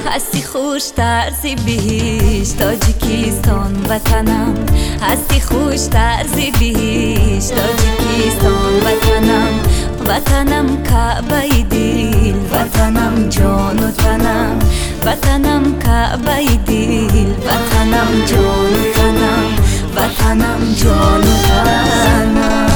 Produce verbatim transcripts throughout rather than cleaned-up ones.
هستی خوشتر زی بهشت تاجیکستان وطنم، هستی خوشتر زی بهشت تاجیکستان وطنم. وطنم کعبه دل، وطنم جان و تنم، وطنم کعبه دل، وطنم جان و تنم، وطنم جان و تنم.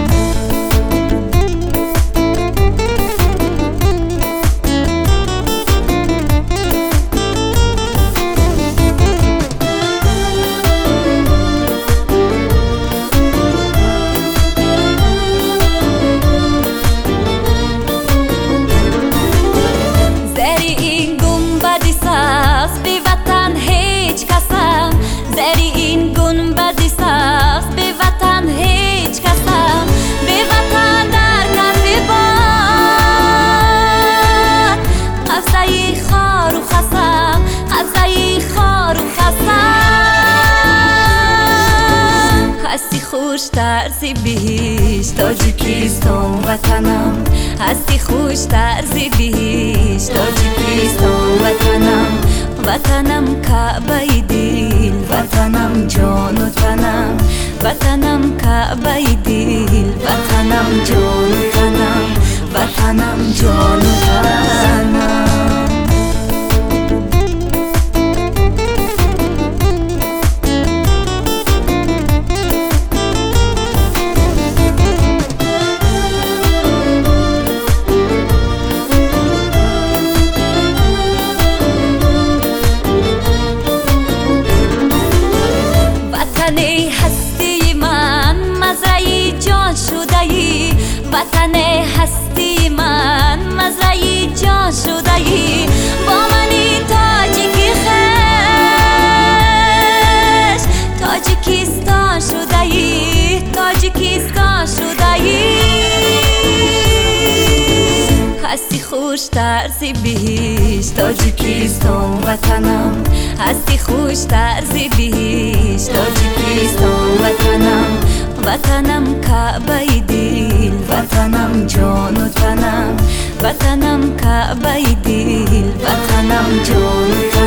هستی خوشتر زی بهشت تاجیکستان وطنم، هستی خوشتر زی بهشت تاجیکستان وطنم. وطنم کعبه دل، وطنم جان و تنم، وطنم کعبه دل، وطنم جان و تنم، وطنم جان و تنم. هستی من مزرعه جان شده ای، وطن هستی من مزرعه جان شده ای. با منی تاجیکی خش تاجیکستان شده ای، تاجیکستان شده ای. هستی خوشتر زی بهشت تاجیکستان وطنم، هستی خوشتر زی بهشت تاجیکستان وطنم. وطنم کعبه دل، وطنم جان و تنم، وطنم کعبه دل، وطنم جان و تنم.